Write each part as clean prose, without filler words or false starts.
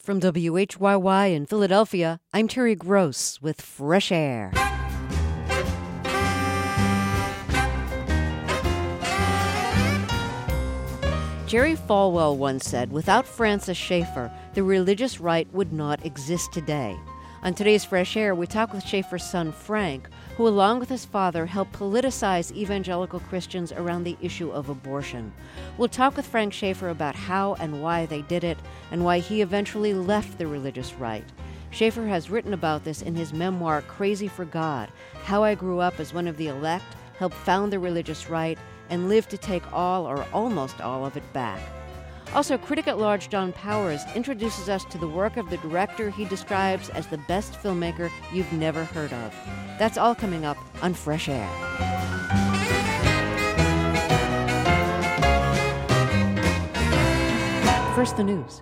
From WHYY in Philadelphia, I'm Terry Gross with Fresh Air. Jerry Falwell once said, without Francis Schaeffer, the religious right would not exist today. On today's Fresh Air, we talk with Schaeffer's son, Frank, who along with his father helped politicize evangelical Christians around the issue of abortion. We'll talk with Frank Schaeffer about how and why they did it, and why he eventually left the religious right. Schaeffer has written about this in his memoir, Crazy for God, How I Grew Up as One of the Elect, Helped Found the Religious Right, and Lived to Take all or almost all of it back. Also, critic at large John Powers introduces us to the work of the director he describes as the best filmmaker you've never heard of. That's all coming up on Fresh Air. First, the news.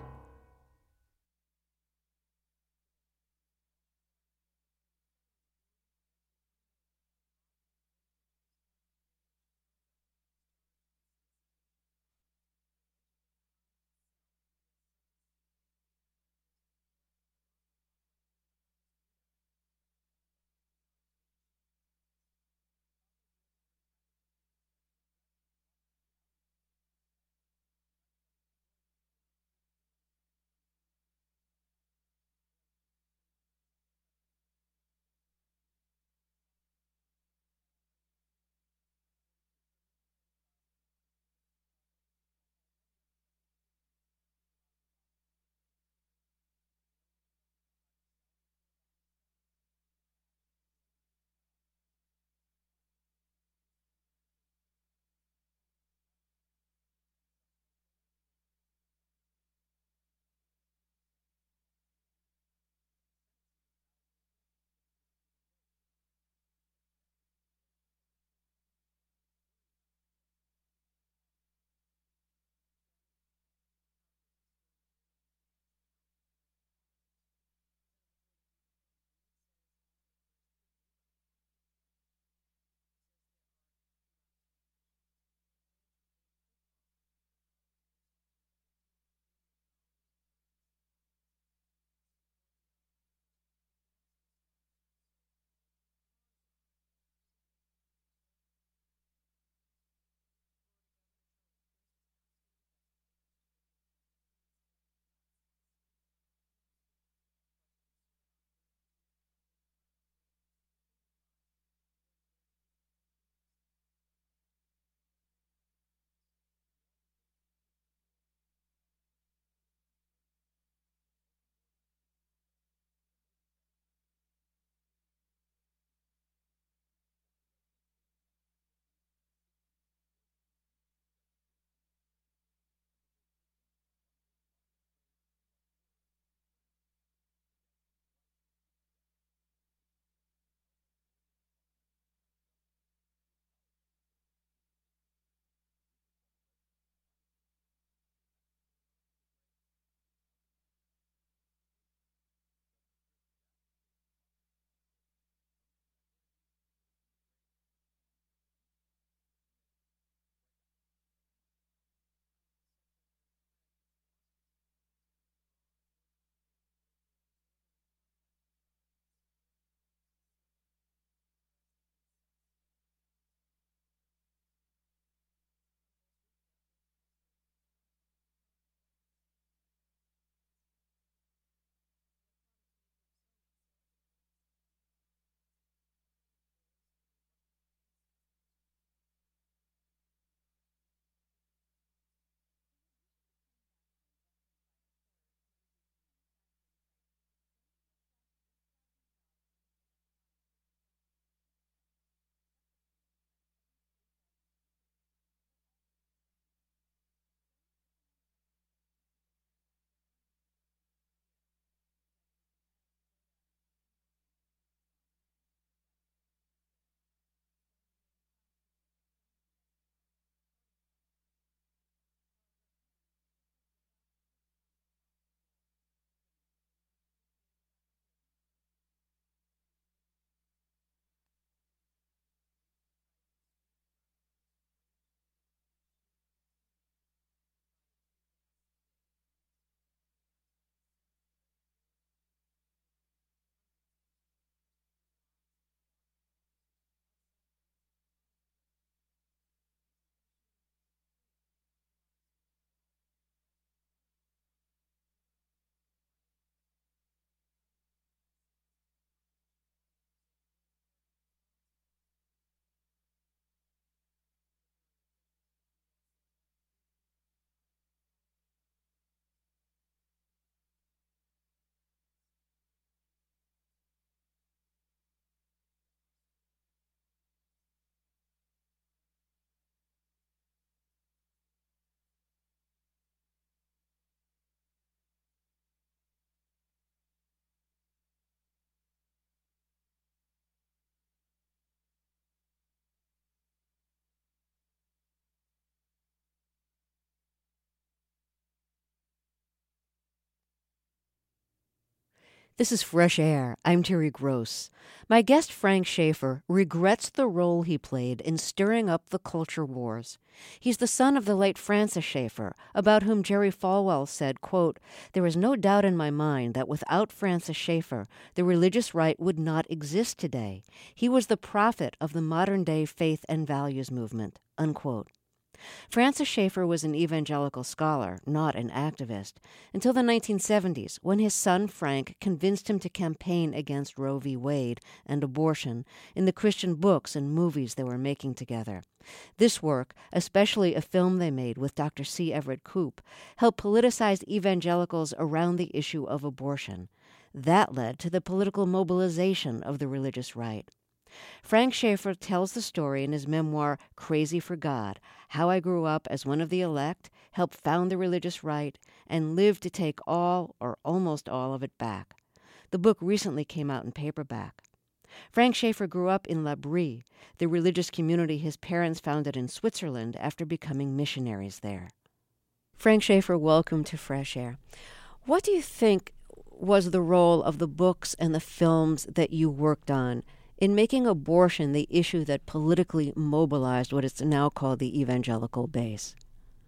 This is Fresh Air. I'm Terry Gross. My guest Frank Schaeffer regrets the role he played in stirring up the culture wars. He's the son of the late Francis Schaeffer, about whom Jerry Falwell said, quote, "There is no doubt in my mind that without Francis Schaeffer, the religious right would not exist today. He was the prophet of the modern-day faith and values movement," unquote. Francis Schaeffer was an evangelical scholar, not an activist, until the 1970s, when his son Frank convinced him to campaign against Roe v. Wade and abortion in the Christian books and movies they were making together. This work, especially a film they made with Dr. C. Everett Koop, helped politicize evangelicals around the issue of abortion. That led to the political mobilization of the religious right. Frank Schaeffer tells the story in his memoir, Crazy for God, how I grew up as one of the elect, helped found the religious right, and lived to take all or almost all of it back. The book recently came out in paperback. Frank Schaeffer grew up in La Brie, the religious community his parents founded in Switzerland after becoming missionaries there. Frank Schaeffer, welcome to Fresh Air. What do you think was the role of the books and the films that you worked on in making abortion the issue that politically mobilized what is now called the evangelical base?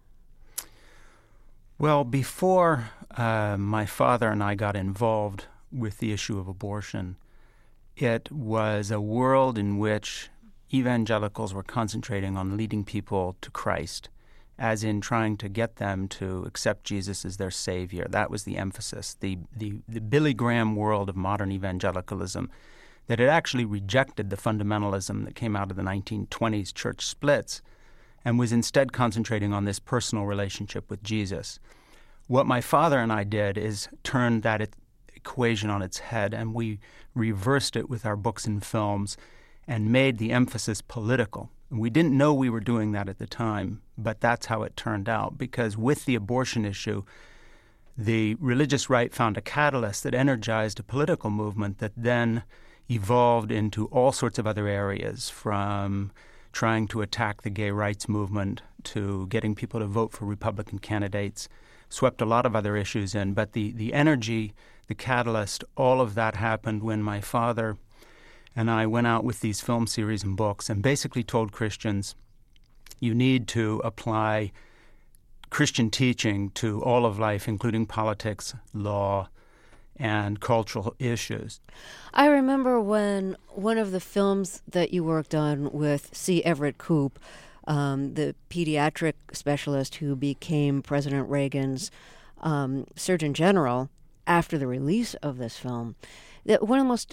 Well, before my father and I got involved with the issue of abortion, it was a world in which evangelicals were concentrating on leading people to Christ, as in trying to get them to accept Jesus as their Savior. That was the emphasis. The Billy Graham world of modern evangelicalism, that it actually rejected the fundamentalism that came out of the 1920s church splits and was instead concentrating on this personal relationship with Jesus. What my father and I did is turn that equation on its head, and we reversed it with our books and films and made the emphasis political. And we didn't know we were doing that at the time, but that's how it turned out, because with the abortion issue, the religious right found a catalyst that energized a political movement that then evolved into all sorts of other areas, from trying to attack the gay rights movement to getting people to vote for Republican candidates, swept a lot of other issues in. But the energy, the catalyst, all of that happened when my father and I went out with these film series and books and basically told Christians, you need to apply Christian teaching to all of life, including politics, law, and cultural issues. I remember when one of the films that you worked on with C. Everett Koop, the pediatric specialist who became President Reagan's Surgeon General after the release of this film, that one of the most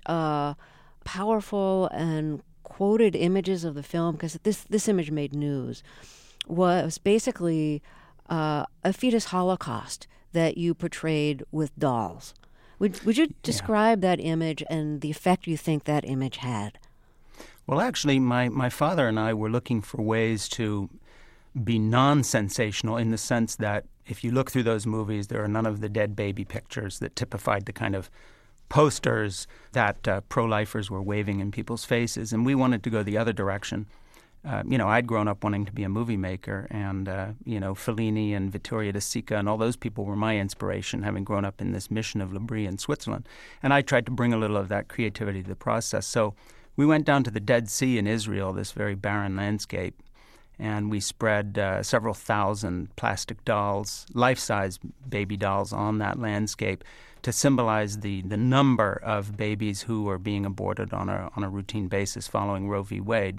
powerful and quoted images of the film, because this image made news, was basically a fetus holocaust that you portrayed with dolls. Would you describe that image and the effect you think that image had? Well, actually, my father and I were looking for ways to be non-sensational, in the sense that if you look through those movies, there are none of the dead baby pictures that typified the kind of posters that pro-lifers were waving in people's faces. And we wanted to go the other direction. I'd grown up wanting to be a movie maker, and, Fellini and Vittorio De Sica and all those people were my inspiration, having grown up in this mission of L'Abri in Switzerland. And I tried to bring a little of that creativity to the process. So we went down to the Dead Sea in Israel, this very barren landscape, and we spread several thousand plastic dolls, life-size baby dolls, on that landscape to symbolize the number of babies who were being aborted on a routine basis following Roe v. Wade.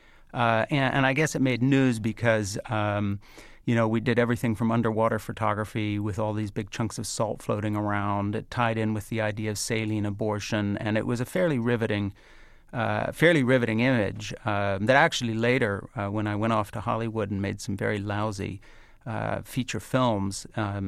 And I guess it made news because, we did everything from underwater photography with all these big chunks of salt floating around. It tied in with the idea of saline abortion, and it was a fairly riveting image that actually later, when I went off to Hollywood and made some very lousy feature films,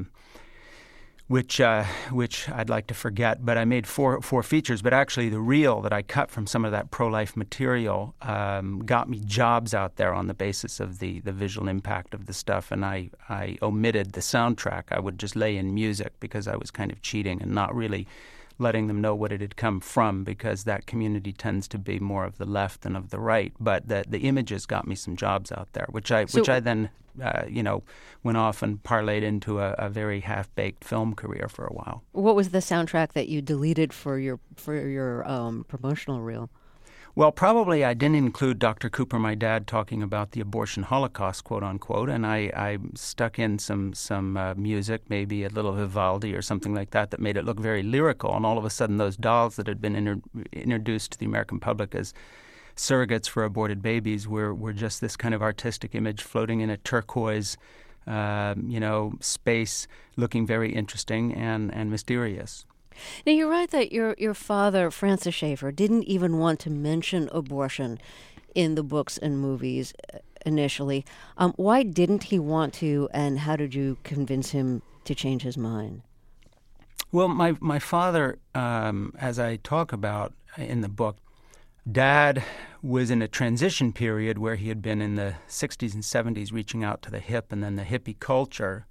which I'd like to forget, but I made four features. But actually, the reel that I cut from some of that pro-life material got me jobs out there on the basis of the visual impact of the stuff. And I omitted the soundtrack. I would just lay in music because I was kind of cheating and not really letting them know what it had come from, because that community tends to be more of the left than of the right. But the images got me some jobs out there, which I then went off and parlayed into a very half-baked film career for a while. What was the soundtrack that you deleted for your promotional reel? Well, probably I didn't include Dr. Cooper, my dad, talking about the abortion holocaust, quote unquote, and I stuck in some music, maybe a little Vivaldi or something like that made it look very lyrical. And all of a sudden, those dolls that had been introduced to the American public as surrogates for aborted babies were just this kind of artistic image floating in a turquoise, space, looking very interesting and mysterious. Now, you write that your father, Francis Schaeffer, didn't even want to mention abortion in the books and movies initially. Why didn't he want to, and how did you convince him to change his mind? Well, my father, as I talk about in the book, Dad was in a transition period where he had been in the 60s and 70s reaching out to the hip and then the hippie culture.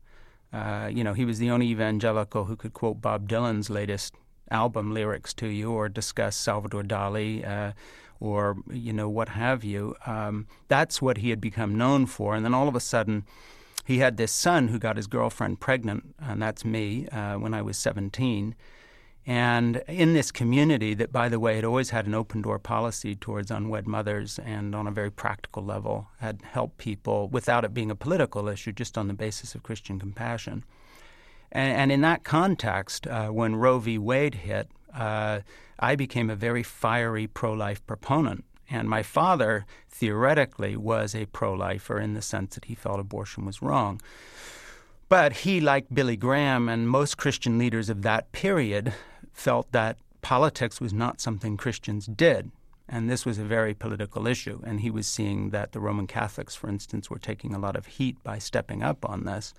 He was the only evangelical who could quote Bob Dylan's latest album lyrics to you or discuss Salvador Dali or what have you. That's what he had become known for. And then all of a sudden, he had this son who got his girlfriend pregnant, and that's me, when I was 17. And in this community that, by the way, had always had an open-door policy towards unwed mothers and on a very practical level had helped people without it being a political issue, just on the basis of Christian compassion. And in that context, when Roe v. Wade hit, I became a very fiery pro-life proponent. And my father, theoretically, was a pro-lifer in the sense that he felt abortion was wrong. But he, like Billy Graham and most Christian leaders of that period, felt that politics was not something Christians did. And this was a very political issue. And he was seeing that the Roman Catholics, for instance, were taking a lot of heat by stepping up on this.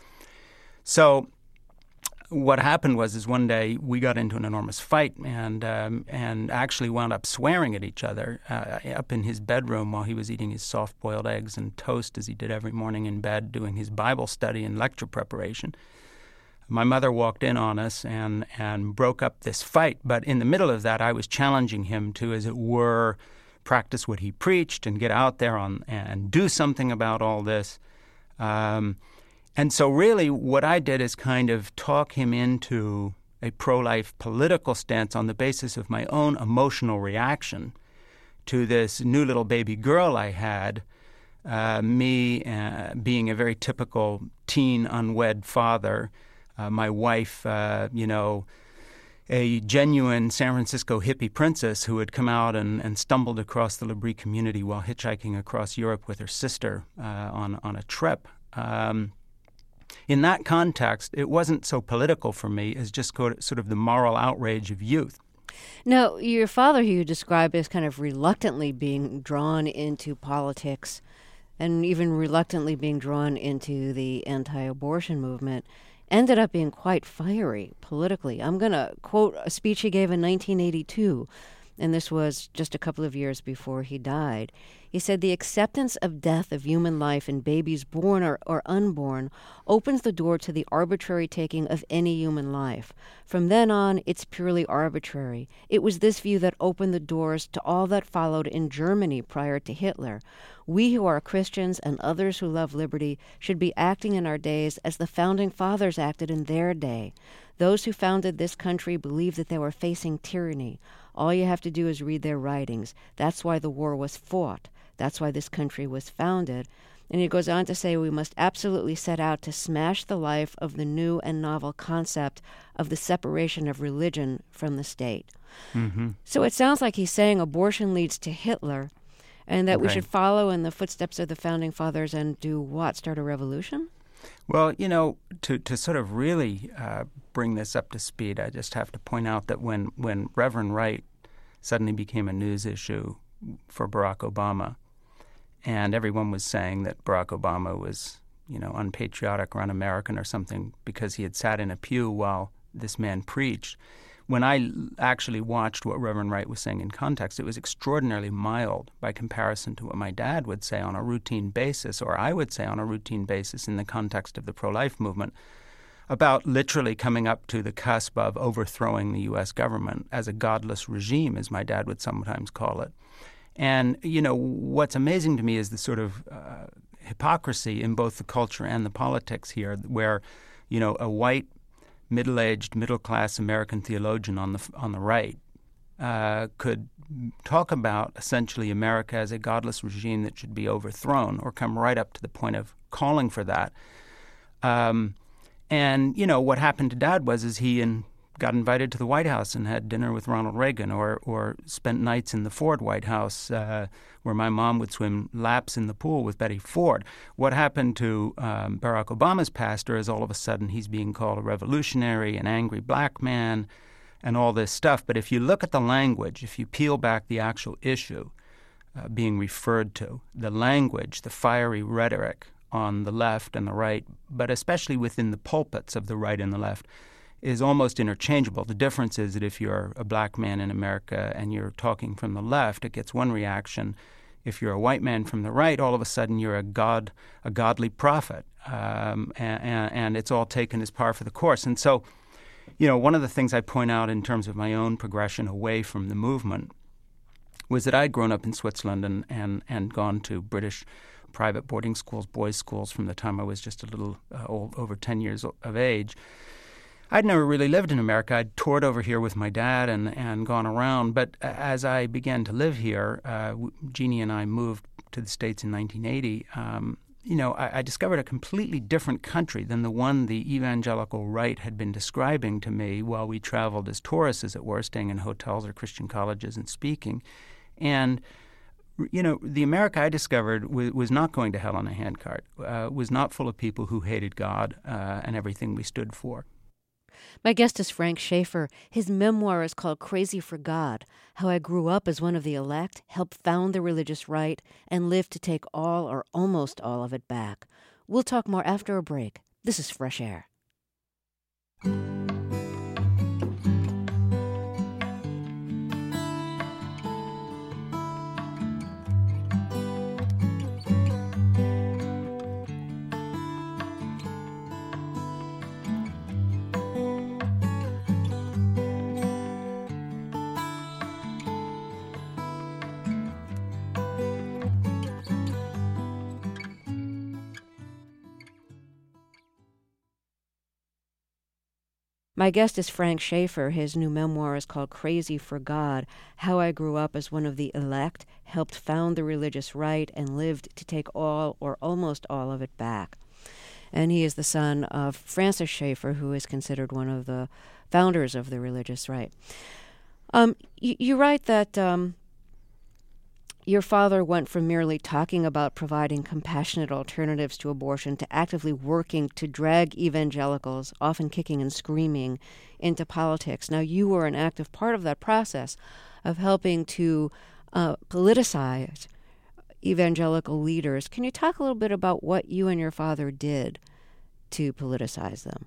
So what happened was one day we got into an enormous fight and actually wound up swearing at each other up in his bedroom while he was eating his soft-boiled eggs and toast, as he did every morning in bed, doing his Bible study and lecture preparation. My mother walked in on us and broke up this fight. But in the middle of that, I was challenging him to, as it were, practice what he preached and get out there and do something about all this. And so really what I did is kind of talk him into a pro-life political stance on the basis of my own emotional reaction to this new little baby girl I had, me being a very typical teen unwed father, my wife, a genuine San Francisco hippie princess who had come out and stumbled across the L'Abri community while hitchhiking across Europe with her sister on a trip. In that context, it wasn't so political for me as just sort of the moral outrage of youth. Now, your father, who you described as kind of reluctantly being drawn into politics and even reluctantly being drawn into the anti-abortion movement, ended up being quite fiery politically. I'm going to quote a speech he gave in 1982, and this was just a couple of years before he died. He said, "The acceptance of death of human life in babies born or unborn opens the door to the arbitrary taking of any human life. From then on, it's purely arbitrary. It was this view that opened the doors to all that followed in Germany prior to Hitler. We who are Christians and others who love liberty should be acting in our days as the founding fathers acted in their day. Those who founded this country believed that they were facing tyranny. All you have to do is read their writings. That's why the war was fought. That's why this country was founded." And he goes on to say, "We must absolutely set out to smash the life of the new and novel concept of the separation of religion from the state." Mm-hmm. So it sounds like he's saying abortion leads to Hitler, and that we should follow in the footsteps of the founding fathers and do what? Start a revolution? Well, to sort of really bring this up to speed, I just have to point out that when Reverend Wright suddenly became a news issue for Barack Obama, and everyone was saying that Barack Obama was, unpatriotic or un-American or something because he had sat in a pew while this man preached. When I actually watched what Reverend Wright was saying in context, it was extraordinarily mild by comparison to what my dad would say on a routine basis, or I would say on a routine basis in the context of the pro-life movement. about literally coming up to the cusp of overthrowing the U.S. government as a godless regime, as my dad would sometimes call it. And, what's amazing to me is the sort of hypocrisy in both the culture and the politics here, where, a white, middle-aged, middle-class American theologian on the right could talk about essentially America as a godless regime that should be overthrown, or come right up to the point of calling for that. And what happened to Dad was he got invited to the White House and had dinner with Ronald Reagan, or spent nights in the Ford White House where my mom would swim laps in the pool with Betty Ford. What happened to Barack Obama's pastor is all of a sudden he's being called a revolutionary, an angry black man, and all this stuff. But if you look at the language, if you peel back the actual issue being referred to, the language, the fiery rhetoric on the left and the right, but especially within the pulpits of the right and the left, is almost interchangeable. The difference is that if you're a black man in America and you're talking from the left, it gets one reaction. If you're a white man from the right, all of a sudden you're a godly prophet, and it's all taken as par for the course. And so, one of the things I point out in terms of my own progression away from the movement was that I'd grown up in Switzerland and gone to British private boarding schools, boys' schools, from the time I was just a little over 10 years of age. I'd never really lived in America. I'd toured over here with my dad and gone around. But as I began to live here, Jeannie and I moved to the States in 1980. I discovered a completely different country than the one the evangelical right had been describing to me while we traveled as tourists, as it were, staying in hotels or Christian colleges and speaking. And the America I discovered was not going to hell on a handcart, was not full of people who hated God and everything we stood for. My guest is Frank Schaeffer. His memoir is called Crazy for God, How I Grew Up as One of the Elect, Helped Found the Religious Right, and Lived to Take all or almost all of it back. We'll talk more after a break. This is Fresh Air. My guest is Frank Schaeffer. His new memoir is called Crazy for God, How I Grew Up as One of the Elect, Helped Found the Religious Right, and Lived to Take all or almost all of it back. And he is the son of Francis Schaeffer, who is considered one of the founders of the religious right. You write that your father went from merely talking about providing compassionate alternatives to abortion to actively working to drag evangelicals, often kicking and screaming, into politics. Now, you were an active part of that process of helping to politicize evangelical leaders. Can you talk a little bit about what you and your father did to politicize them?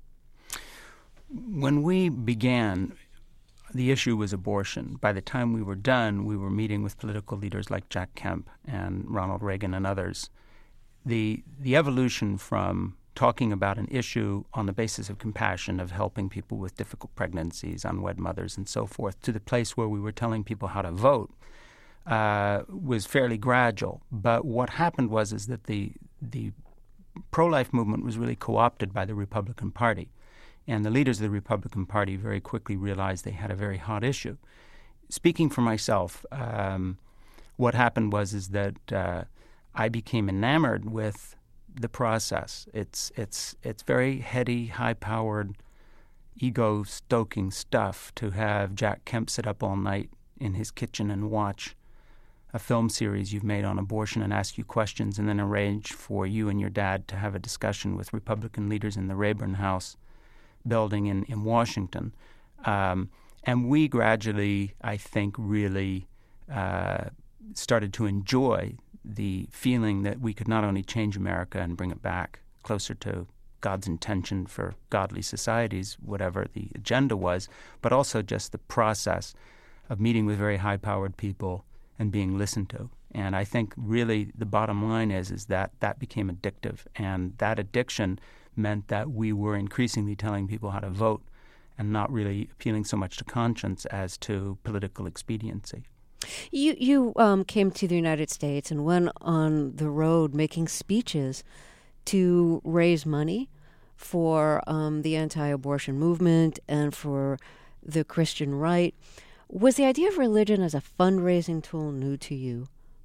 When we began, the issue was abortion. By the time we were done, we were meeting with political leaders like Jack Kemp and Ronald Reagan and others. The evolution from talking about an issue on the basis of compassion, of helping people with difficult pregnancies, unwed mothers, and so forth, to the place where we were telling people how to vote was fairly gradual. But what happened was that the pro-life movement was really co-opted by the Republican Party. And the leaders of the Republican Party very quickly realized they had a very hot issue. Speaking for myself, what happened was that I became enamored with the process. It's very heady, high-powered, ego-stoking stuff to have Jack Kemp sit up all night in his kitchen and watch a film series you've made on abortion and ask you questions, and then arrange for you and your dad to have a discussion with Republican leaders in the Rayburn House building in Washington. And we gradually, I think, really started to enjoy the feeling that we could not only change America and bring it back closer to God's intention for godly societies, whatever the agenda was, but also just the process of meeting with very high-powered people and being listened to. And I think really the bottom line is that became addictive, and that addiction meant that we were increasingly telling people how to vote and not really appealing so much to conscience as to political expediency. You came to the United States and went on the road making speeches to raise money for the anti-abortion movement and for the Christian right. Was the idea of religion as a fundraising tool new to you?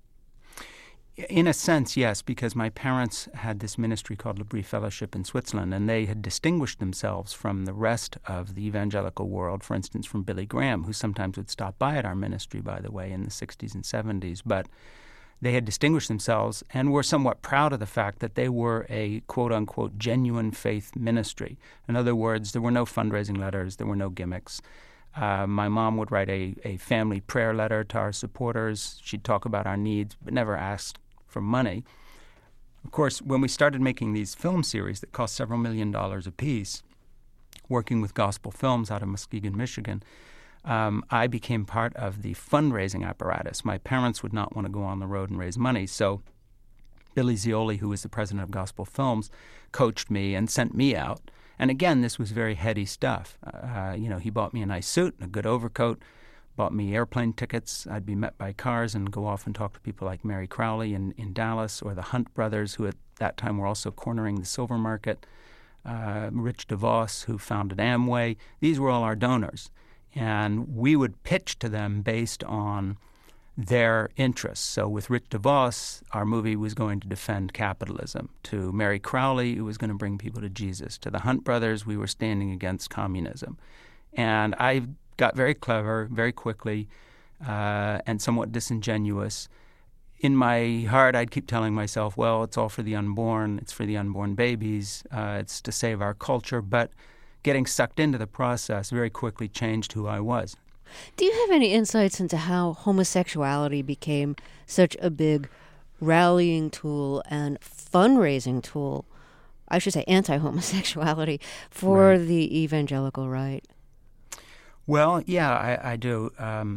In a sense, yes, because my parents had this ministry called L'Abri Fellowship in Switzerland, and they had distinguished themselves from the rest of the evangelical world, for instance, from Billy Graham, who sometimes would stop by at our ministry, by the way, in the 60s and 70s. But they had distinguished themselves and were somewhat proud of the fact that they were a quote-unquote genuine faith ministry. In other words, there were no fundraising letters, there were no gimmicks. My mom would write a family prayer letter to our supporters. She'd talk about our needs, but never asked for money. Of course, when we started making these film series that cost several $1 million apiece, working with Gospel Films out of Muskegon, Michigan, I became part of the fundraising apparatus. My parents would not want to go on the road and raise money, so Billy Zioli, who was the president of Gospel Films, coached me and sent me out. And again, this was very heady stuff. He bought me a nice suit and a good overcoat, bought me airplane tickets. I'd be met by cars and go off and talk to people like Mary Crowley in Dallas, or the Hunt brothers, who at that time were also cornering the silver market, Rich DeVos, who founded Amway. These were all our donors. And we would pitch to them based on their interests. So with Rich DeVos, our movie was going to defend capitalism. To Mary Crowley, it was going to bring people to Jesus. To the Hunt brothers, we were standing against communism. And I got very clever very quickly and somewhat disingenuous. In my heart, I'd keep telling myself, well, it's all for the unborn. It's for the unborn babies. It's to save our culture. But getting sucked into the process very quickly changed who I was. Do you have any insights into how homosexuality became such a big rallying tool and fundraising tool, I should say anti-homosexuality, for the evangelical right? Well, yeah, I do.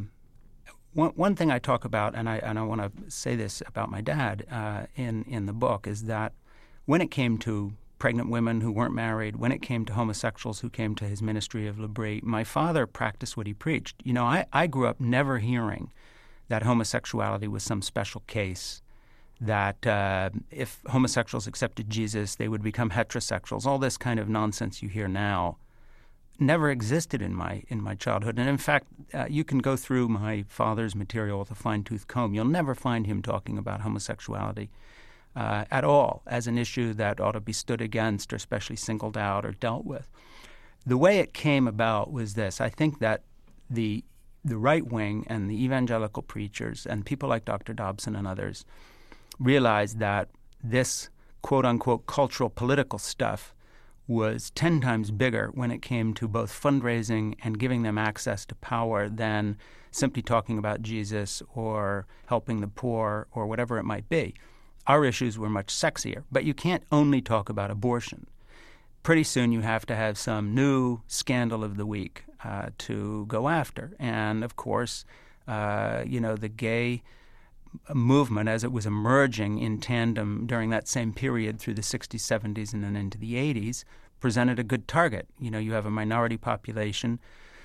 One thing I talk about, and I want to say this about my dad in the book, is that when it came to pregnant women who weren't married, when it came to homosexuals who came to his ministry of L'Abri, my father practiced what he preached. You know, I grew up never hearing that homosexuality was some special case, that if homosexuals accepted Jesus, they would become heterosexuals. All this kind of nonsense you hear now never existed in my childhood. And in fact, you can go through my father's material with a fine-tooth comb. You'll never find him talking about homosexuality at all as an issue that ought to be stood against or especially singled out or dealt with. The way it came about was this. I think that the right wing and the evangelical preachers and people like Dr. Dobson and others realized that this quote-unquote cultural political stuff was 10 times bigger when it came to both fundraising and giving them access to power than simply talking about Jesus or helping the poor or whatever it might be. Our issues were much sexier, but you can't only talk about abortion. Pretty soon you have to have some new scandal of the week to go after. And, of course, the gay movement, as it was emerging in tandem during that same period through the 60s, 70s, and then into the 80s, presented a good target. You know, you have a minority population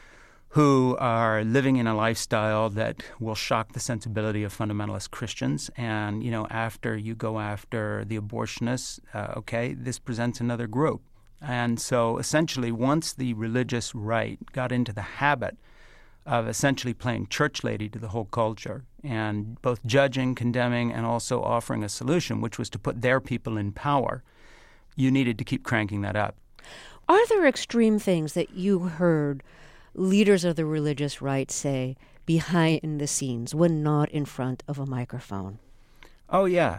who are living in a lifestyle that will shock the sensibility of fundamentalist Christians. And, you know, after you go after the abortionists, this presents another group. And so essentially, once the religious right got into the habit of essentially playing church lady to the whole culture and both judging, condemning, and also offering a solution, which was to put their people in power, you needed to keep cranking that up. Are there extreme things that you heard leaders of the religious right say behind the scenes when not in front of a microphone? Oh, yeah,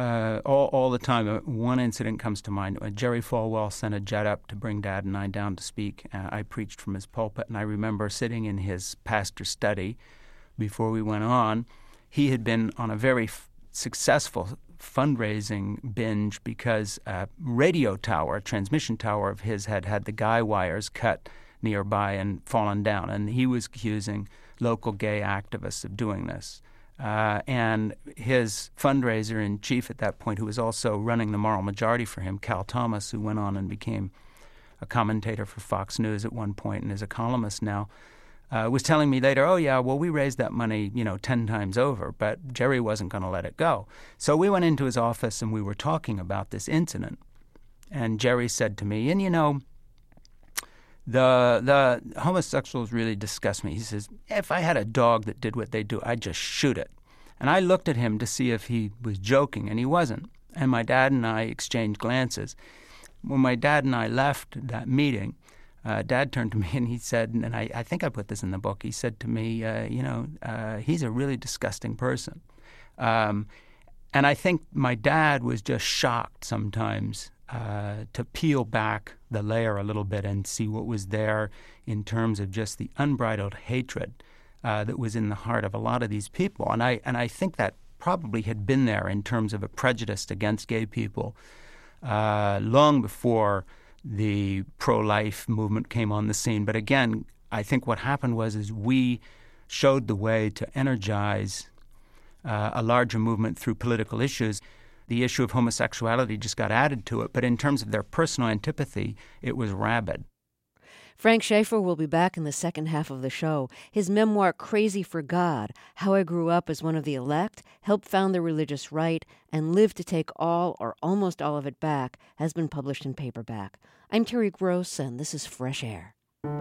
all the time. One incident comes to mind. Jerry Falwell sent a jet up to bring Dad and I down to speak. I preached from his pulpit, and I remember sitting in his pastor's study before we went on. He had been on a very successful fundraising binge because a radio tower, a transmission tower of his, had the guy wires cut nearby and fallen down, and he was accusing local gay activists of doing this. And his fundraiser in chief at that point, who was also running the Moral Majority for him, Cal Thomas, who went on and became a commentator for Fox News at one point and is a columnist now, was telling me later, oh, yeah, well, we raised that money, 10 times over, but Jerry wasn't going to let it go. So we went into his office and we were talking about this incident. And Jerry said to me, and the homosexuals really disgust me. He says, if I had a dog that did what they do, I'd just shoot it. And I looked at him to see if he was joking, and he wasn't. And my dad and I exchanged glances. When my dad and I left that meeting, Dad turned to me and he said, and I think I put this in the book, he said to me, he's a really disgusting person. And I think my dad was just shocked sometimes to peel back the layer a little bit and see what was there in terms of just the unbridled hatred that was in the heart of a lot of these people. And I think that probably had been there in terms of a prejudice against gay people long before the pro-life movement came on the scene. But again, I think what happened is we showed the way to energize a larger movement through political issues. The issue of homosexuality just got added to it, but in terms of their personal antipathy, it was rabid. Frank Schaeffer will be back in the second half of the show. His memoir, Crazy for God, How I Grew Up as One of the Elect, Helped Found the Religious Right, and Lived to Take All or Almost All of It Back, has been published in paperback. I'm Terry Gross, and this is Fresh Air.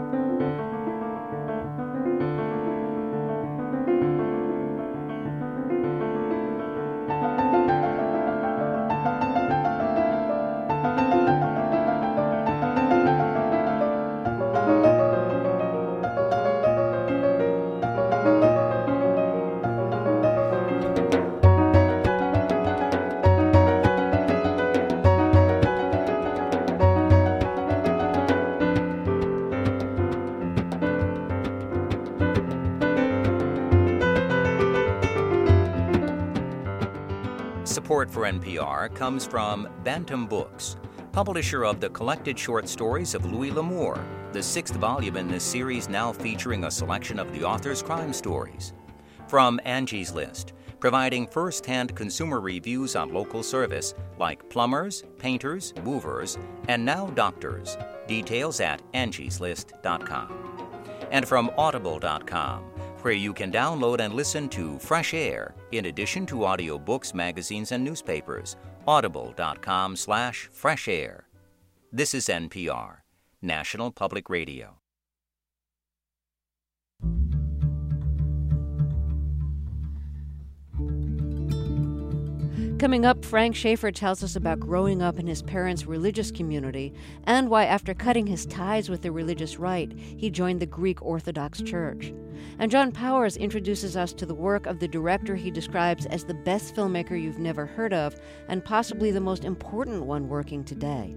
Support for NPR comes from Bantam Books, publisher of the collected short stories of Louis L'Amour, the sixth volume in this series now featuring a selection of the author's crime stories. From Angie's List, providing first-hand consumer reviews on local service like plumbers, painters, movers, and now doctors. Details at angieslist.com. And from audible.com, where you can download and listen to Fresh Air, in addition to audiobooks, magazines, and newspapers. Audible.com/Fresh Air. This is NPR, National Public Radio. Coming up, Frank Schaeffer tells us about growing up in his parents' religious community and why, after cutting his ties with the religious right, he joined the Greek Orthodox Church. And John Powers introduces us to the work of the director he describes as the best filmmaker you've never heard of and possibly the most important one working today.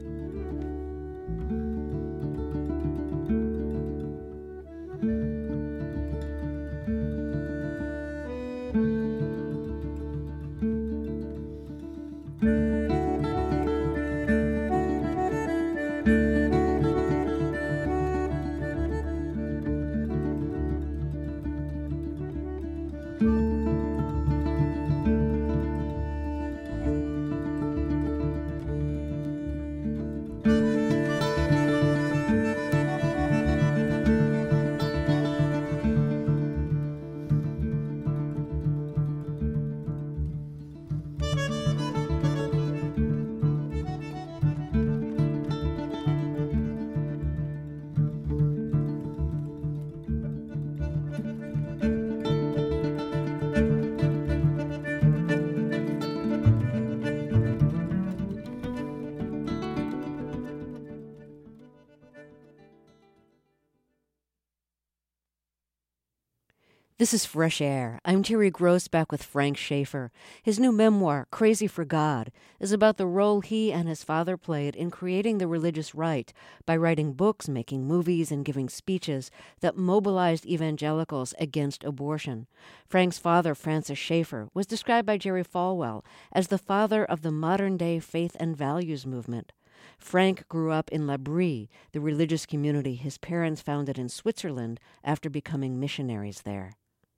This is Fresh Air. I'm Terry Gross, back with Frank Schaeffer. His new memoir, Crazy for God, is about the role he and his father played in creating the religious right by writing books, making movies, and giving speeches that mobilized evangelicals against abortion. Frank's father, Francis Schaeffer, was described by Jerry Falwell as the father of the modern-day faith and values movement. Frank grew up in L'Abri, the religious community his parents founded in Switzerland after becoming missionaries there.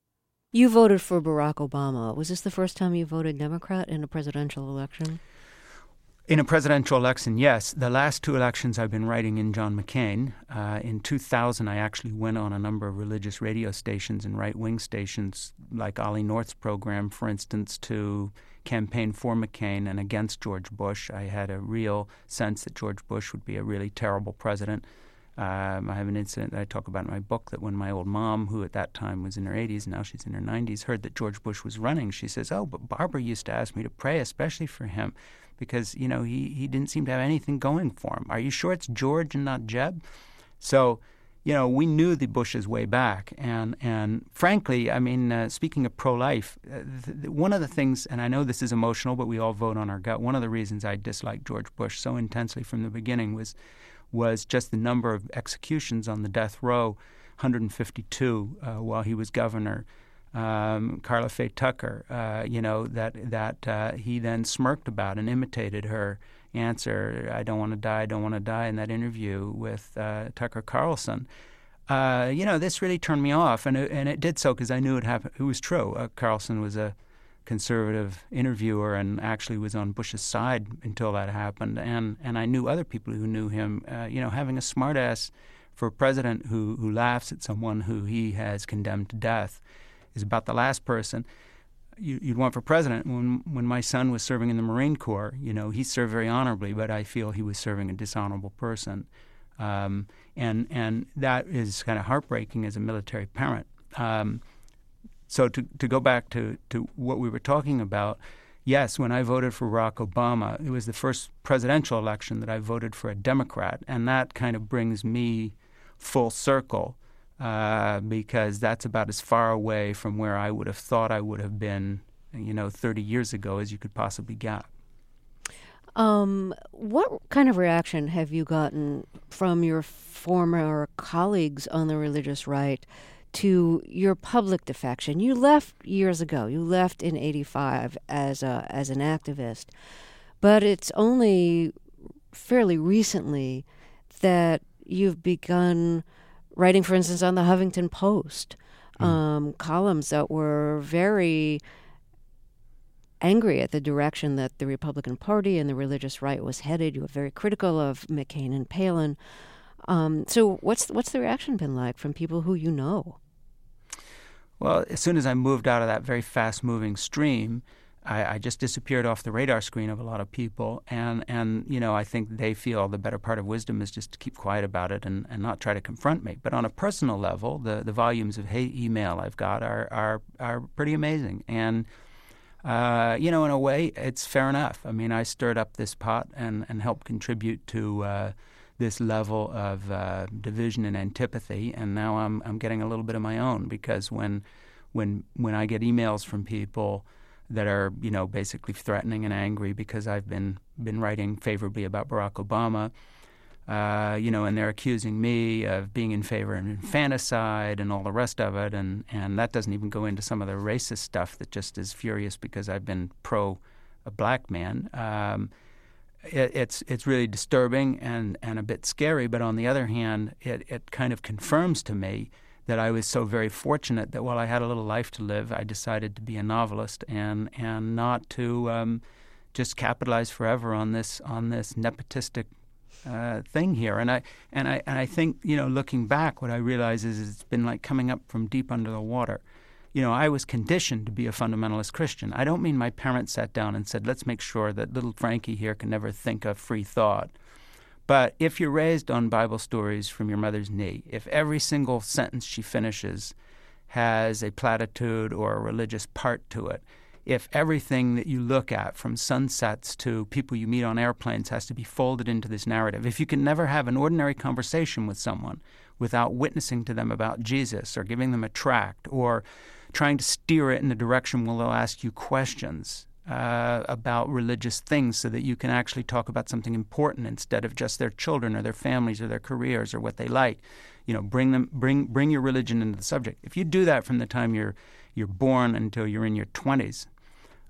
You voted for Barack Obama. Was this the first time you voted Democrat in a presidential election? In a presidential election, yes. The last two elections I've been writing in John McCain. In 2000, I actually went on a number of religious radio stations and right-wing stations, like Ollie North's program, for instance, to campaign for McCain and against George Bush. I had a real sense that George Bush would be a really terrible president. I have an incident that I talk about in my book that when my old mom, who at that time was in her 80s, now she's in her 90s, heard that George Bush was running, she says, "Oh, but Barbara used to ask me to pray, especially for him, because, you know, he didn't seem to have anything going for him. Are you sure it's George and not Jeb?" So, you know, we knew the Bushes way back. And frankly, I mean, speaking of pro-life, one of the things, and I know this is emotional, but we all vote on our gut, one of the reasons I disliked George Bush so intensely from the beginning was just the number of executions on the death row, 152 while he was governor. Carla Faye Tucker, that he then smirked about and imitated her answer, "I don't want to die, I don't want to die," in that interview with Tucker Carlson. This really turned me off, and it did so because I knew it was true. Carlson was a conservative interviewer and actually was on Bush's side until that happened. And I knew other people who knew him. Having a smartass for a president who laughs at someone who he has condemned to death is about the last person you'd want for president. When my son was serving in the Marine Corps, he served very honorably, but I feel he was serving a dishonorable person. And that is kind of heartbreaking as a military parent. So to go back to what we were talking about, yes, when I voted for Barack Obama, it was the first presidential election that I voted for a Democrat, and that kind of brings me full circle because that's about as far away from where I would have thought I would have been, 30 years ago as you could possibly get. What kind of reaction have you gotten from your former colleagues on the religious right to your public defection? You left years ago. You left in '85 as an activist, but it's only fairly recently that you've begun writing, for instance, on the Huffington Post, columns that were very angry at the direction that the Republican Party and the religious right was headed. You were very critical of McCain and Palin. So what's the reaction been like from people who you know? Well, as soon as I moved out of that very fast-moving stream, I just disappeared off the radar screen of a lot of people. And I think they feel the better part of wisdom is just to keep quiet about it and not try to confront me. But on a personal level, the volumes of hate email I've got are pretty amazing. And, in a way, it's fair enough. I mean, I stirred up this pot and helped contribute to this level of division and antipathy, and now I'm getting a little bit of my own, because when I get emails from people that are basically threatening and angry because I've been writing favorably about Barack Obama, and they're accusing me of being in favor of infanticide and all the rest of it, and that doesn't even go into some of the racist stuff that just is furious because I've been pro a black man. It's really disturbing and a bit scary, but on the other hand, it kind of confirms to me that I was so very fortunate that while I had a little life to live, I decided to be a novelist and not to just capitalize forever on this nepotistic thing here. And I think looking back, what I realize is it's been like coming up from deep under the water. I was conditioned to be a fundamentalist Christian. I don't mean my parents sat down and said, let's make sure that little Frankie here can never think of free thought. But if you're raised on Bible stories from your mother's knee, if every single sentence she finishes has a platitude or a religious part to it, if everything that you look at, from sunsets to people you meet on airplanes, has to be folded into this narrative, if you can never have an ordinary conversation with someone without witnessing to them about Jesus or giving them a tract or trying to steer it in a direction where they'll ask you questions about religious things so that you can actually talk about something important instead of just their children or their families or their careers or what they like. Bring your religion into the subject. If you do that from the time you're born until you're in your 20s,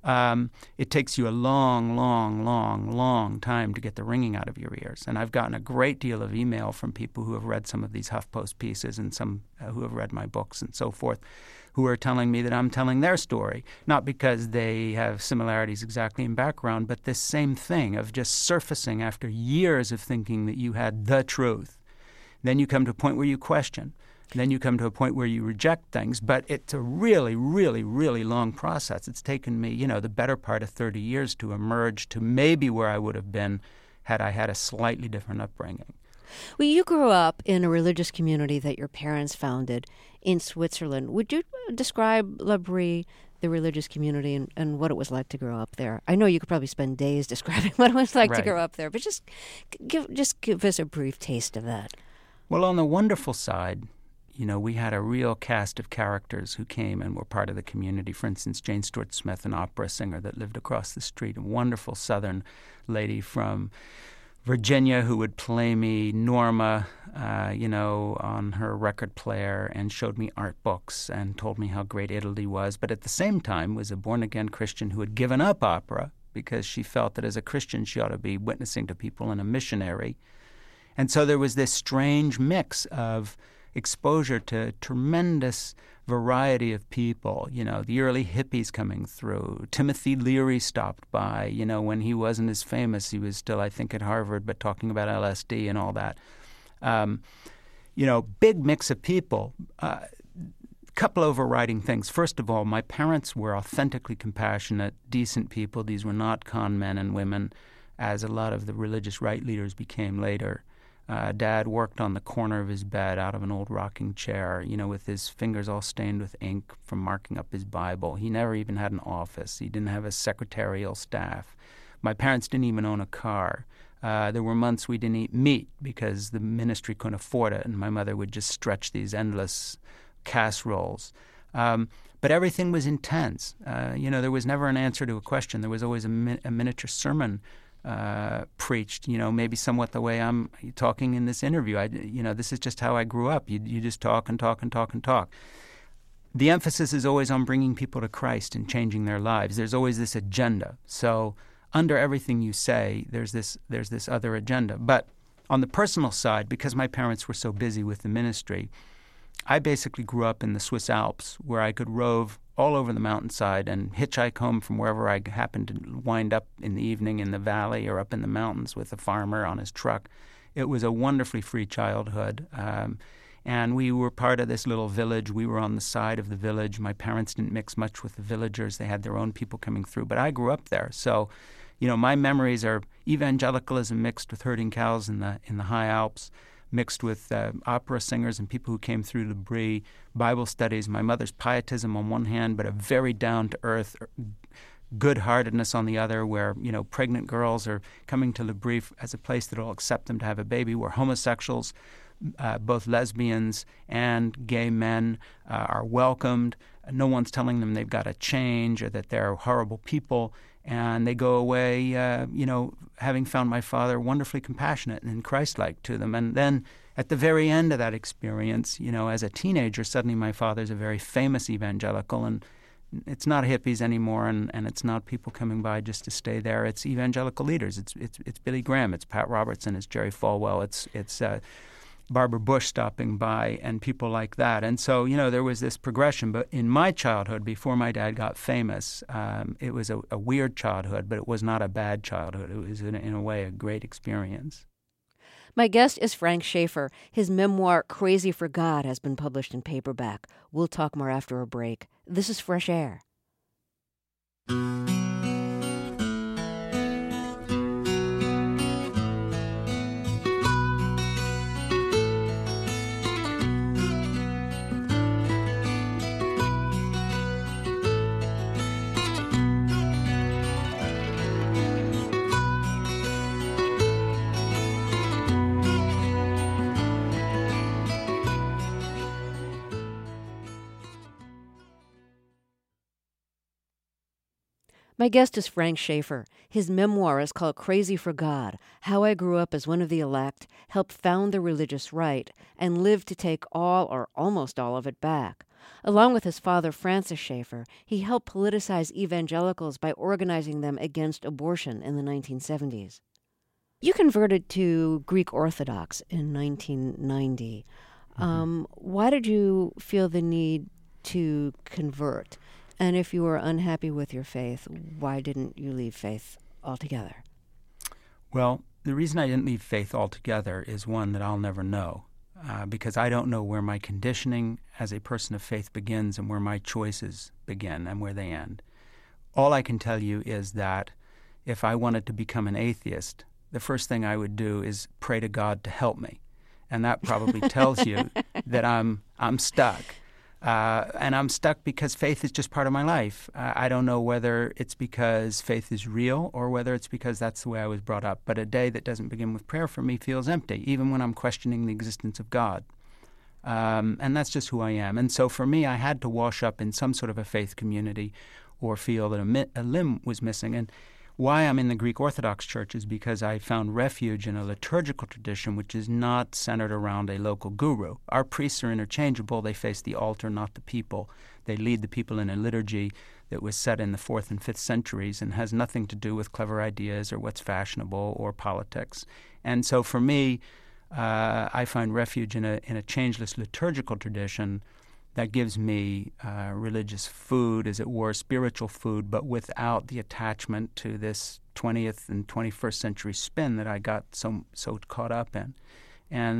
it takes you a long, long, long, long time to get the ringing out of your ears. And I've gotten a great deal of email from people who have read some of these HuffPost pieces and some who have read my books and so forth, who are telling me that I'm telling their story, not because they have similarities exactly in background, but this same thing of just surfacing after years of thinking that you had the truth. Then you come to a point where you question. Then you come to a point where you reject things. But it's a really, really, really long process. It's taken me, the better part of 30 years to emerge to maybe where I would have been had I had a slightly different upbringing. Well, you grew up in a religious community that your parents founded in Switzerland. Would you describe L'Abri, the religious community, and what it was like to grow up there? I know you could probably spend days describing what it was like to grow up there, but just give us a brief taste of that. Well, on the wonderful side, we had a real cast of characters who came and were part of the community. For instance, Jane Stuart Smith, an opera singer that lived across the street, a wonderful Southern lady from Virginia who would play me Norma, on her record player and showed me art books and told me how great Italy was, but at the same time was a born-again Christian who had given up opera because she felt that as a Christian she ought to be witnessing to people and a missionary. And so there was this strange mix of exposure to tremendous variety of people, the early hippies coming through. Timothy Leary stopped by, when he wasn't as famous. He was still, I think, at Harvard, but talking about LSD and all that. Big mix of people. Couple overriding things. First of all, my parents were authentically compassionate, decent people. These were not con men and women, as a lot of the religious right leaders became later. Dad worked on the corner of his bed out of an old rocking chair, with his fingers all stained with ink from marking up his Bible. He never even had an office. He didn't have a secretarial staff. My parents didn't even own a car. There were months we didn't eat meat because the ministry couldn't afford it, and my mother would just stretch these endless casseroles. But everything was intense. There was never an answer to a question. There was always a miniature sermon preached, maybe somewhat the way I'm talking in this interview. This is just how I grew up. You just talk and talk and talk and talk. The emphasis is always on bringing people to Christ and changing their lives. There's always this agenda. So under everything you say, there's this other agenda. But on the personal side, because my parents were so busy with the ministry, I basically grew up in the Swiss Alps where I could rove all over the mountainside and hitchhike home from wherever I happened to wind up in the evening in the valley or up in the mountains with a farmer on his truck. It was a wonderfully free childhood. And we were part of this little village. We were on the side of the village. My parents didn't mix much with the villagers. They had their own people coming through. But I grew up there. So, my memories are evangelicalism mixed with herding cows in the high Alps, mixed with opera singers and people who came through L'Abri, Bible studies, my mother's pietism on one hand, but a very down-to-earth good-heartedness on the other, where, pregnant girls are coming to L'Abri as a place that will accept them to have a baby, where homosexuals, both lesbians and gay men, are welcomed. No one's telling them they've got to change or that they're horrible people. And they go away, having found my father wonderfully compassionate and Christ-like to them. And then at the very end of that experience, as a teenager, suddenly my father's a very famous evangelical, and it's not hippies anymore, and it's not people coming by just to stay there. It's evangelical leaders. It's Billy Graham. It's Pat Robertson. It's Jerry Falwell. It's Barbara Bush stopping by and people like that. And so, there was this progression. But in my childhood, before my dad got famous, it was a weird childhood, but it was not a bad childhood. It was, in a way, a great experience. My guest is Frank Schaeffer. His memoir, Crazy for God, has been published in paperback. We'll talk more after a break. This is Fresh Air. My guest is Frank Schaeffer. His memoir is called Crazy for God, How I Grew Up as One of the Elect, Helped Found the Religious Right, and Lived to Take all or almost all of it back. Along with his father, Francis Schaeffer, he helped politicize evangelicals by organizing them against abortion in the 1970s. You converted to Greek Orthodox in 1990. Why did you feel the need to convert? And if you were unhappy with your faith, why didn't you leave faith altogether? Well, the reason I didn't leave faith altogether is one that I'll never know, because I don't know where my conditioning as a person of faith begins and where my choices begin and where they end. All I can tell you is that if I wanted to become an atheist, the first thing I would do is pray to God to help me. And that probably tells you that I'm stuck. And I'm stuck because faith is just part of my life. I don't know whether it's because faith is real or whether it's because that's the way I was brought up. But a day that doesn't begin with prayer for me feels empty, even when I'm questioning the existence of God. And that's just who I am. And so for me, I had to wash up in some sort of a faith community or feel that a limb was missing. And why I'm in the Greek Orthodox Church is because I found refuge in a liturgical tradition which is not centered around a local guru. Our priests are interchangeable. They face the altar, not the people. They lead the people in a liturgy that was set in the 4th and 5th centuries and has nothing to do with clever ideas or what's fashionable or politics. And so for me, I find refuge in a changeless liturgical tradition that gives me religious food, as it were, spiritual food, but without the attachment to this 20th and 21st century spin that I got so caught up in. And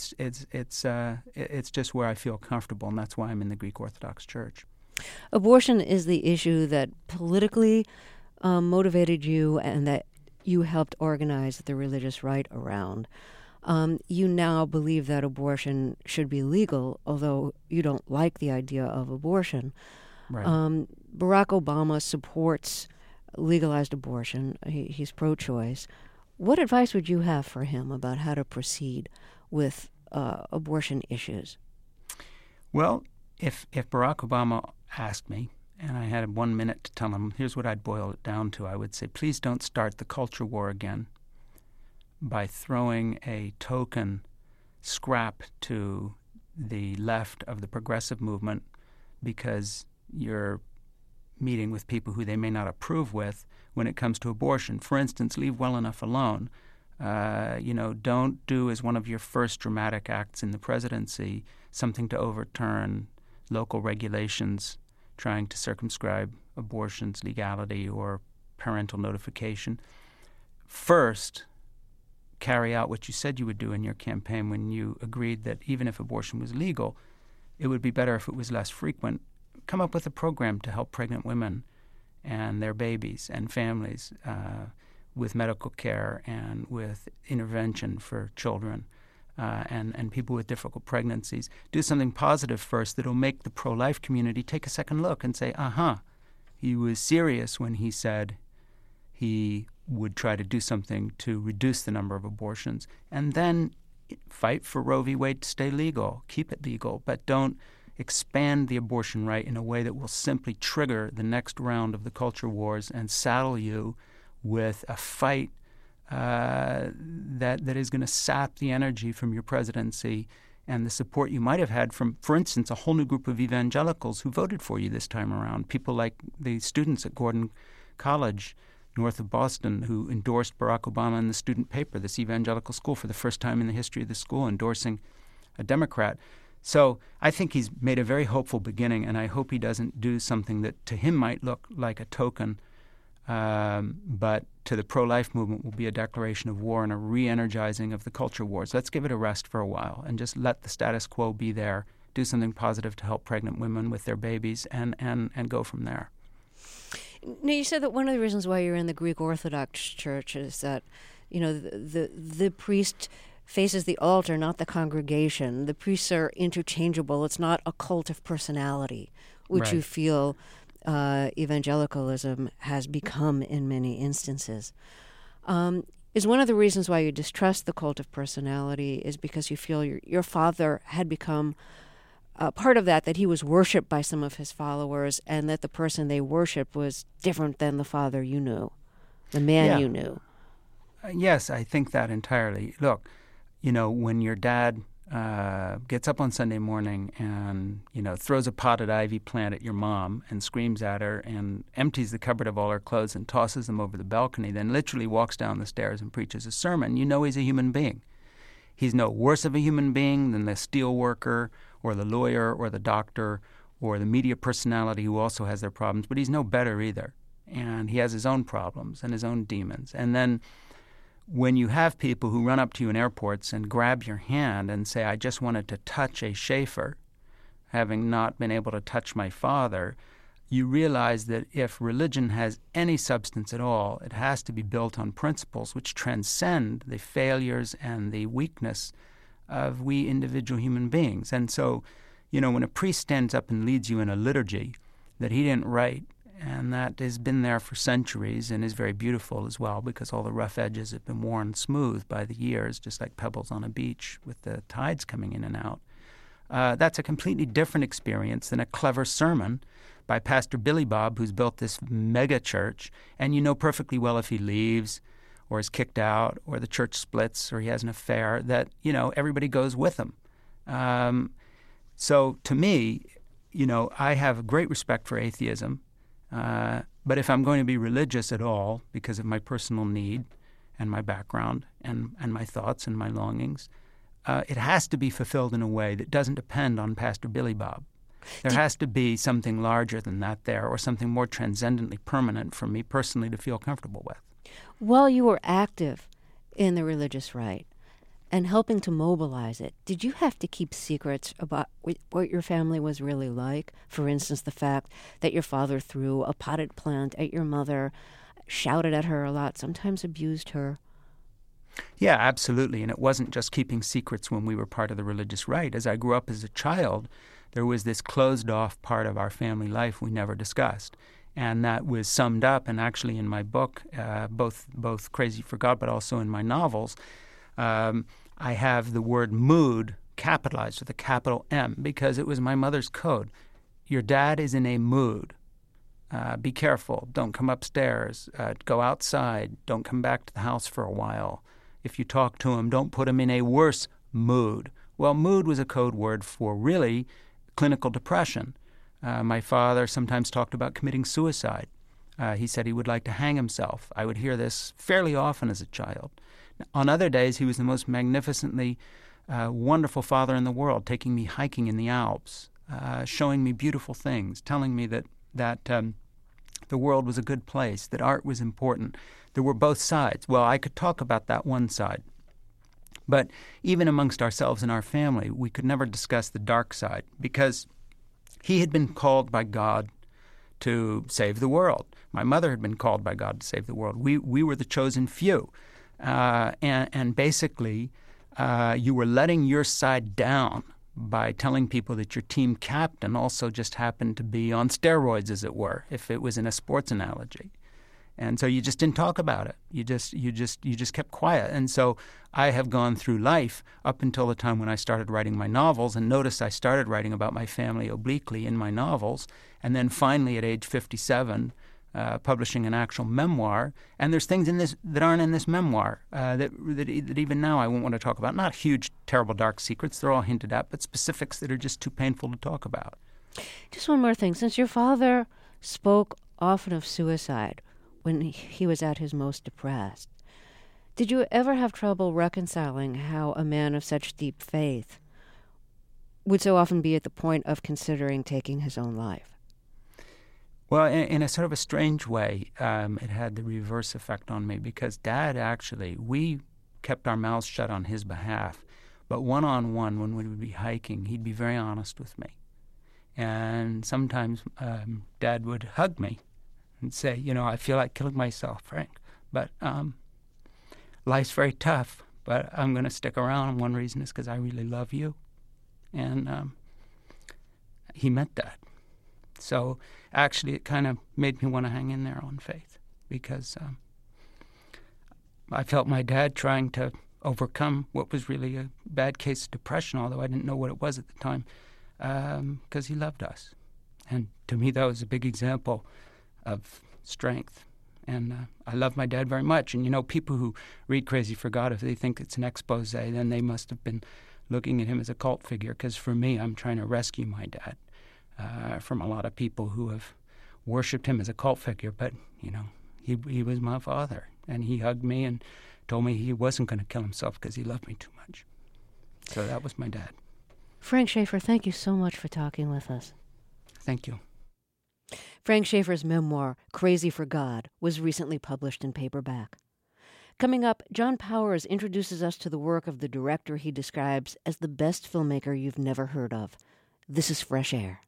it's just where I feel comfortable, and that's why I'm in the Greek Orthodox Church. Abortion is the issue that politically motivated you and that you helped organize the religious right around. You now believe that abortion should be legal, although you don't like the idea of abortion. Right. Barack Obama supports legalized abortion. He's pro-choice. What advice would you have for him about how to proceed with abortion issues? Well, if Barack Obama asked me, and I had 1 minute to tell him, here's what I'd boil it down to. I would say, please don't start the culture war again by throwing a token scrap to the left of the progressive movement because you're meeting with people who they may not approve with when it comes to abortion. For instance, leave well enough alone. Don't do as one of your first dramatic acts in the presidency something to overturn local regulations trying to circumscribe abortion's legality or parental notification. First, carry out what you said you would do in your campaign when you agreed that even if abortion was legal, it would be better if it was less frequent. Come up with a program to help pregnant women and their babies and families with medical care and with intervention for children and people with difficult pregnancies. Do something positive first that will make the pro-life community take a second look and say, he was serious when he said he would try to do something to reduce the number of abortions, and then fight for Roe v. Wade to stay legal. Keep it legal, but don't expand the abortion right in a way that will simply trigger the next round of the culture wars and saddle you with a fight that is going to sap the energy from your presidency and the support you might have had from, for instance, a whole new group of evangelicals who voted for you this time around, people like the students at Gordon College north of Boston who endorsed Barack Obama in the student paper, this evangelical school, for the first time in the history of the school, endorsing a Democrat. So I think he's made a very hopeful beginning, and I hope he doesn't do something that to him might look like a token, but to the pro-life movement will be a declaration of war and a re-energizing of the culture wars. Let's give it a rest for a while and just let the status quo be there, do something positive to help pregnant women with their babies, and go from there. Now, you said that one of the reasons why you're in the Greek Orthodox Church is that, the priest faces the altar, not the congregation. The priests are interchangeable. It's not a cult of personality, which Right. you feel evangelicalism has become in many instances. Is one of the reasons why you distrust the cult of personality is because you feel your father had become part of that he was worshipped by some of his followers, and that the person they worshipped was different than the father you knew, the man you knew. Yes, I think that entirely. Look, when your dad gets up on Sunday morning and, throws a potted ivy plant at your mom and screams at her and empties the cupboard of all her clothes and tosses them over the balcony, then literally walks down the stairs and preaches a sermon, he's a human being. He's no worse of a human being than the steel worker or the lawyer or the doctor or the media personality who also has their problems, but he's no better either. And he has his own problems and his own demons. And then when you have people who run up to you in airports and grab your hand and say, I just wanted to touch a Schaeffer, having not been able to touch my father, you realize that if religion has any substance at all, it has to be built on principles which transcend the failures and the weakness of we individual human beings. And so, when a priest stands up and leads you in a liturgy that he didn't write, and that has been there for centuries and is very beautiful as well because all the rough edges have been worn smooth by the years, just like pebbles on a beach with the tides coming in and out. That's a completely different experience than a clever sermon by Pastor Billy Bob, who's built this mega church, and you know perfectly well if he leaves or is kicked out or the church splits or he has an affair that, everybody goes with him. So to me, I have great respect for atheism. But if I'm going to be religious at all because of my personal need and my background and my thoughts and my longings, it has to be fulfilled in a way that doesn't depend on Pastor Billy Bob. There has to be something larger than that there or something more transcendently permanent for me personally to feel comfortable with. While you were active in the religious right and helping to mobilize it, did you have to keep secrets about what your family was really like? For instance, the fact that your father threw a potted plant at your mother, shouted at her a lot, sometimes abused her. Yeah, absolutely. And it wasn't just keeping secrets when we were part of the religious right. As I grew up as a child, there was this closed-off part of our family life we never discussed. And that was summed up, and actually in my book, both Crazy for God, but also in my novels, I have the word mood capitalized with a capital M because it was my mother's code. Your dad is in a mood. Be careful. Don't come upstairs. Go outside. Don't come back to the house for a while. If you talk to him, don't put him in a worse mood. Well, mood was a code word for really clinical depression. My father sometimes talked about committing suicide. He said he would like to hang himself. I would hear this fairly often as a child. On other days, he was the most magnificently wonderful father in the world, taking me hiking in the Alps, showing me beautiful things, telling me that the world was a good place, that art was important. There were both sides. Well, I could talk about that one side. But even amongst ourselves and our family, we could never discuss the dark side because he had been called by God to save the world. My mother had been called by God to save the world. We were the chosen few. And basically, you were letting your side down by telling people that your team captain also just happened to be on steroids, as it were, if it was in a sports analogy. And so you just didn't talk about it. You just kept quiet. And so I have gone through life up until the time when I started writing my novels, and notice I started writing about my family obliquely in my novels, and then finally at age 57, publishing an actual memoir. And there's things in this that aren't in this memoir that even now I won't want to talk about. Not huge, terrible, dark secrets. They're all hinted at, but specifics that are just too painful to talk about. Just one more thing. Since your father spoke often of suicide when he was at his most depressed, did you ever have trouble reconciling how a man of such deep faith would so often be at the point of considering taking his own life? Well, in a sort of a strange way, it had the reverse effect on me because Dad actually, we kept our mouths shut on his behalf, but one-on-one when we would be hiking, he'd be very honest with me. And sometimes Dad would hug me and say, I feel like killing myself, Frank, but life's very tough, but I'm going to stick around. And one reason is because I really love you. And he meant that. So actually it kind of made me want to hang in there on faith because I felt my dad trying to overcome what was really a bad case of depression, although I didn't know what it was at the time, because he loved us. And to me, that was a big example of strength. And I love my dad very much. And, people who read Crazy for God, if they think it's an expose, then they must have been looking at him as a cult figure, because for me, I'm trying to rescue my dad from a lot of people who have worshipped him as a cult figure. But, he was my father, and he hugged me and told me he wasn't going to kill himself because he loved me too much. So that was my dad. Frank Schaeffer, thank you so much for talking with us. Thank you. Frank Schaeffer's memoir, Crazy for God, was recently published in paperback. Coming up, John Powers introduces us to the work of the director he describes as the best filmmaker you've never heard of. This is Fresh Air.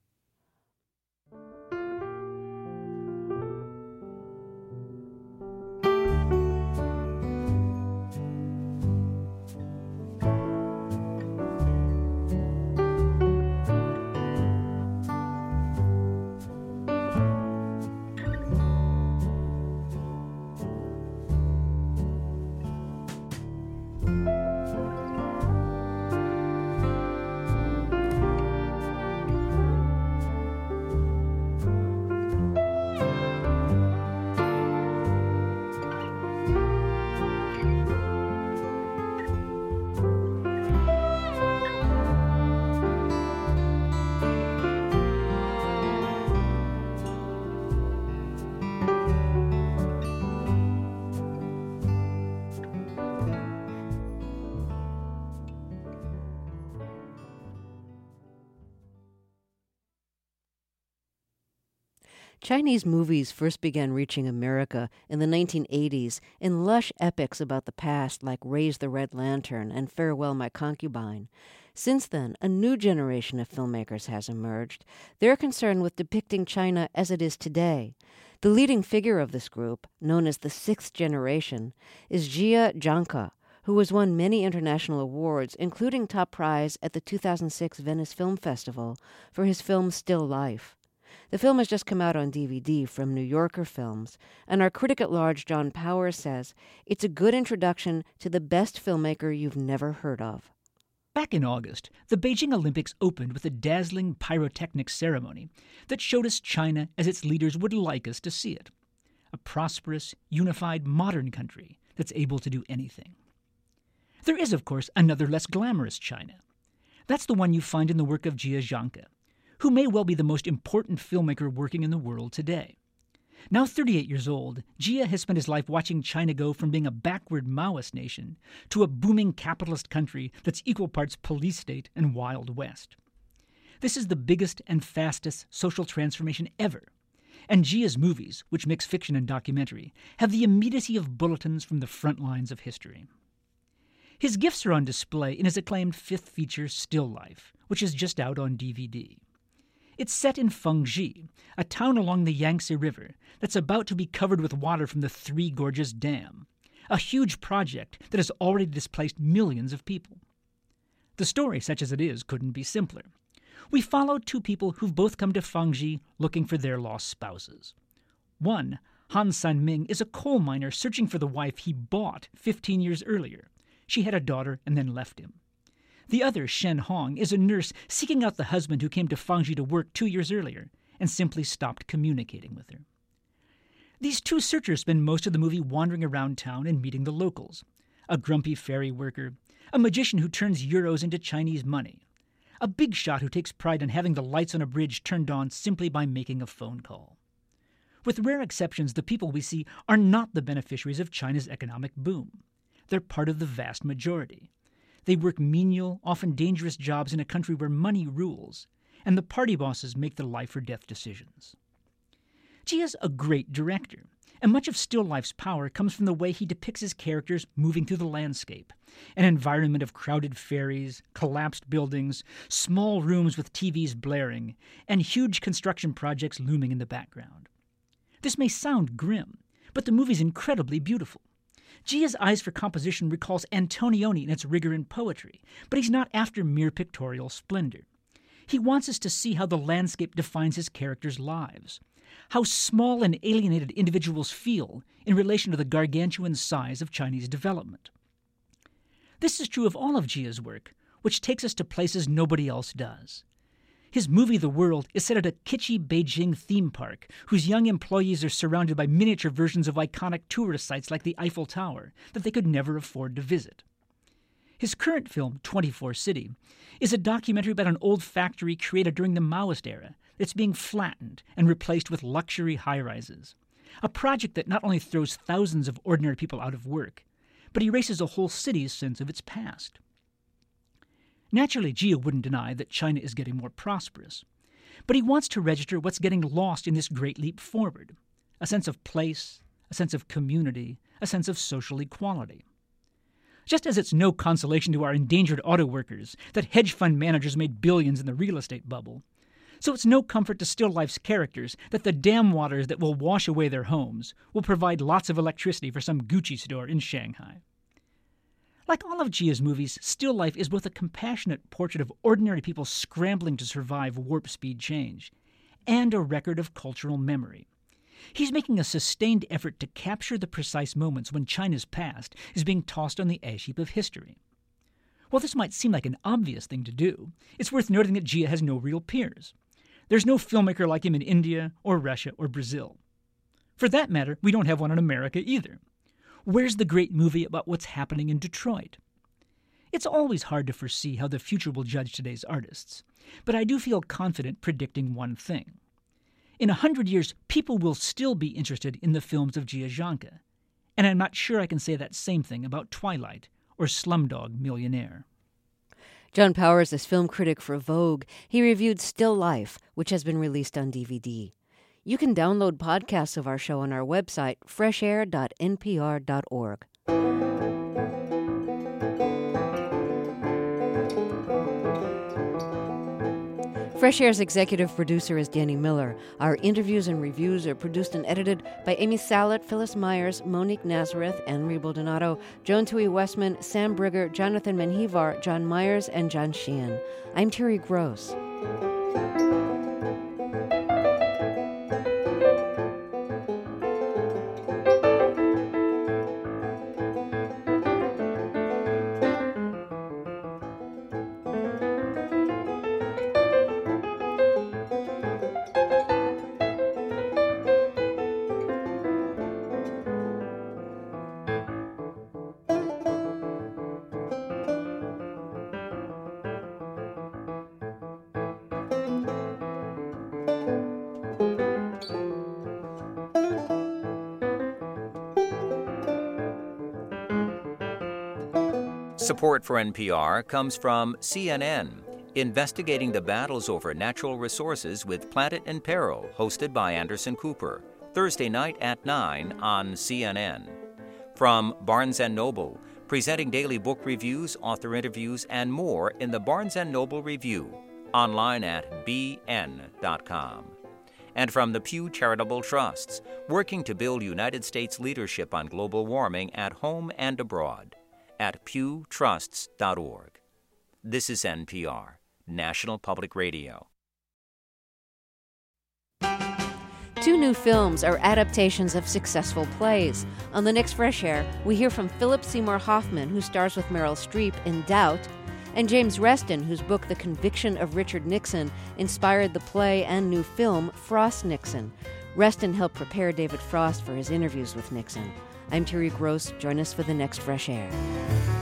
Chinese movies first began reaching America in the 1980s in lush epics about the past like Raise the Red Lantern and Farewell My Concubine. Since then, a new generation of filmmakers has emerged. They're concerned with depicting China as it is today. The leading figure of this group, known as the Sixth Generation, is Jia Zhangke, who has won many international awards, including top prize at the 2006 Venice Film Festival for his film Still Life. The film has just come out on DVD from New Yorker Films, and our critic at large, John Powers, says it's a good introduction to the best filmmaker you've never heard of. Back in August, the Beijing Olympics opened with a dazzling pyrotechnic ceremony that showed us China as its leaders would like us to see it. A prosperous, unified, modern country that's able to do anything. There is, of course, another less glamorous China. That's the one you find in the work of Jia Zhangke, who may well be the most important filmmaker working in the world today. Now 38 years old, Jia has spent his life watching China go from being a backward Maoist nation to a booming capitalist country that's equal parts police state and Wild West. This is the biggest and fastest social transformation ever. And Jia's movies, which mix fiction and documentary, have the immediacy of bulletins from the front lines of history. His gifts are on display in his acclaimed fifth feature, Still Life, which is just out on DVD. It's set in Fengji, a town along the Yangtze River that's about to be covered with water from the Three Gorges Dam, a huge project that has already displaced millions of people. The story, such as it is, couldn't be simpler. We follow two people who've both come to Fengji looking for their lost spouses. One, Han Sanming, is a coal miner searching for the wife he bought 15 years earlier. She had a daughter and then left him. The other, Shen Hong, is a nurse seeking out the husband who came to Fengji to work 2 years earlier and simply stopped communicating with her. These two searchers spend most of the movie wandering around town and meeting the locals. A grumpy ferry worker, a magician who turns euros into Chinese money, a big shot who takes pride in having the lights on a bridge turned on simply by making a phone call. With rare exceptions, the people we see are not the beneficiaries of China's economic boom. They're part of the vast majority. They work menial, often dangerous jobs in a country where money rules, and the party bosses make the life or death decisions. Jia's a great director, and much of Still Life's power comes from the way he depicts his characters moving through the landscape, an environment of crowded ferries, collapsed buildings, small rooms with TVs blaring, and huge construction projects looming in the background. This may sound grim, but the movie's incredibly beautiful. Jia's eyes for composition recalls Antonioni in its rigor and poetry, but he's not after mere pictorial splendor. He wants us to see how the landscape defines his characters' lives, how small and alienated individuals feel in relation to the gargantuan size of Chinese development. This is true of all of Jia's work, which takes us to places nobody else does. His movie The World is set at a kitschy Beijing theme park, whose young employees are surrounded by miniature versions of iconic tourist sites like the Eiffel Tower that they could never afford to visit. His current film, 24 City, is a documentary about an old factory created during the Maoist era that's being flattened and replaced with luxury high-rises. A project that not only throws thousands of ordinary people out of work, but erases a whole city's sense of its past. Naturally, Jia wouldn't deny that China is getting more prosperous, but he wants to register what's getting lost in this great leap forward: a sense of place, a sense of community, a sense of social equality. Just as it's no consolation to our endangered auto workers that hedge fund managers made billions in the real estate bubble, so it's no comfort to still life's characters that the dam waters that will wash away their homes will provide lots of electricity for some Gucci store in Shanghai. Like all of Jia's movies, Still Life is both a compassionate portrait of ordinary people scrambling to survive warp-speed change and a record of cultural memory. He's making a sustained effort to capture the precise moments when China's past is being tossed on the ash heap of history. While this might seem like an obvious thing to do, it's worth noting that Jia has no real peers. There's no filmmaker like him in India or Russia or Brazil. For that matter, we don't have one in America either. Where's the great movie about what's happening in Detroit? It's always hard to foresee how the future will judge today's artists, but I do feel confident predicting one thing. In 100 years, people will still be interested in the films of Jia Zhangke, and I'm not sure I can say that same thing about Twilight or Slumdog Millionaire. John Powers is film critic for Vogue. He reviewed Still Life, which has been released on DVD. You can download podcasts of our show on our website, freshair.npr.org. Fresh Air's executive producer is Danny Miller. Our interviews and reviews are produced and edited by Amy Salet, Phyllis Myers, Monique Nazareth, Anne-Marie Baldonado, Joan Tui Westman, Sam Brigger, Jonathan Menjivar, John Myers, and John Sheehan. I'm Terry Gross. Support for NPR comes from CNN, investigating the battles over natural resources with Planet in Peril, hosted by Anderson Cooper, Thursday night at 9 on CNN. From Barnes & Noble, presenting daily book reviews, author interviews, and more in the Barnes & Noble Review, online at bn.com. And from the Pew Charitable Trusts, working to build United States leadership on global warming at home and abroad, at pewtrusts.org. This is NPR, National Public Radio. 2 new films are adaptations of successful plays. On the next Fresh Air, we hear from Philip Seymour Hoffman, who stars with Meryl Streep in Doubt, and James Reston, whose book The Conviction of Richard Nixon inspired the play and new film Frost Nixon. Reston helped prepare David Frost for his interviews with Nixon. I'm Terry Gross. Join us for the next Fresh Air.